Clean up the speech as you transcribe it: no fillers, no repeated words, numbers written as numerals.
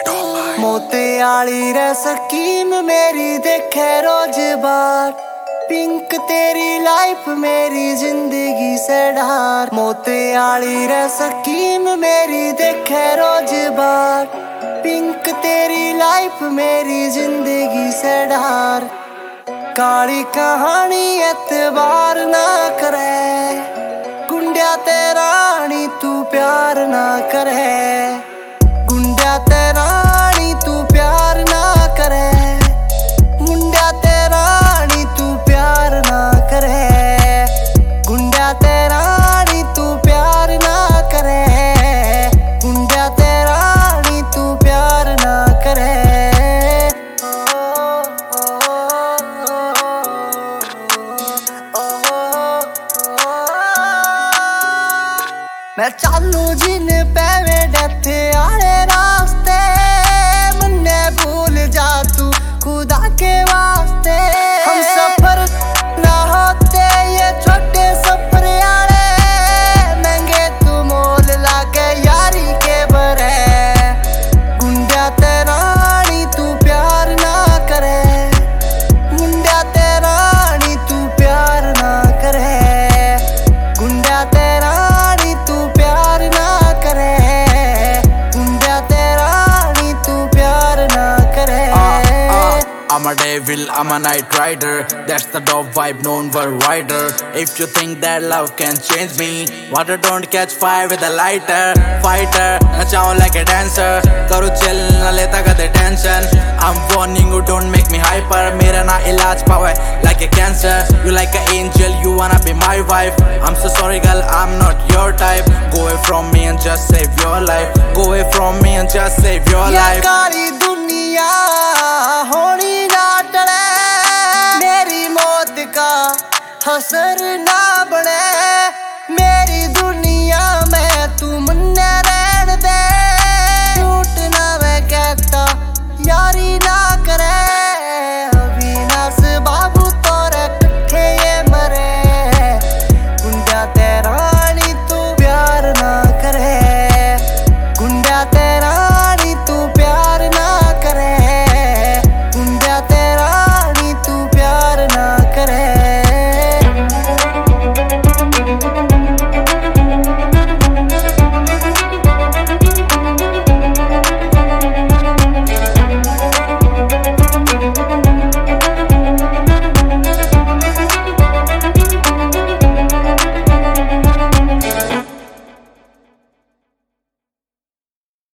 मोते आली रे स्कीम मेरी देखे रोज बार, पिंक तेरी लाइफ मेरी जिंदगी से ढार। मोते आली रे स्कीम मेरी देखे रोज बार, पिंक तेरी लाइफ मेरी जिंदगी से ढार। काली कहानी एतबार ना करे, गुंडिया तेरा नी तू प्यार ना करे। गुंडिया तेरा नी तू प्यार ना करे, मुंडिया तेरा नी तू प्यार ना करे। गुंडिया तेरा नी तू प्यार ना करे, गुंडिया तेरा नी तू प्यार ना करे। मैं चालू जिन पैवे डथे आले रास्ते, मन्ने भूल जा तू खुदा के वास्ते। हम सफर ना होते ये छोटे सफर आले, महंगे तू मोल लागे यारी के बरे। गुंडिया तेरा नी तू प्यार ना करे, मुंडिया तेरा नी तू प्यार ना करे। गुंडिया तेरा I'm a devil, I'm a night rider. That's the dope vibe known worldwider. If you think that love can change me, water don't catch fire with a lighter. Fighter, nachaun like a dancer. Karu chill, na leta kade tension. I'm warning you, don't make me hyper. Mera na ilaj pawe like a cancer. You like an angel, you wanna be my wife. I'm so sorry girl, I'm not your type. Go away from me and just save your life. Go away from me and just save your life. काली दुनिया होनी मेरी मौत का हसर ना बने, मेरी